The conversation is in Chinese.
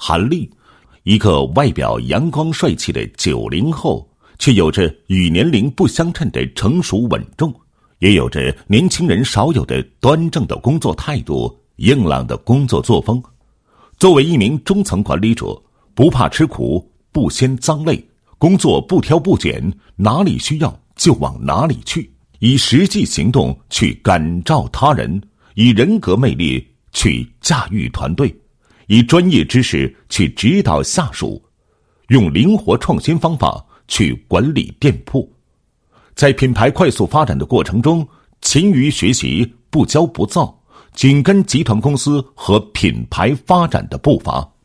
韩立，一个外表阳光帅气的90后，却有着与年龄不相称的成熟稳重，也有着年轻人少有的端正的工作态度、硬朗的工作作风。作为一名中层管理者，不怕吃苦，不嫌脏累，工作不挑不拣，哪里需要就往哪里去，以实际行动去感召他人，以人格魅力去驾驭团队，以专业知识去指导下属，用灵活创新方法去管理店铺。在品牌快速发展的过程中，勤于学习，不骄不躁，紧跟集团公司和品牌发展的步伐。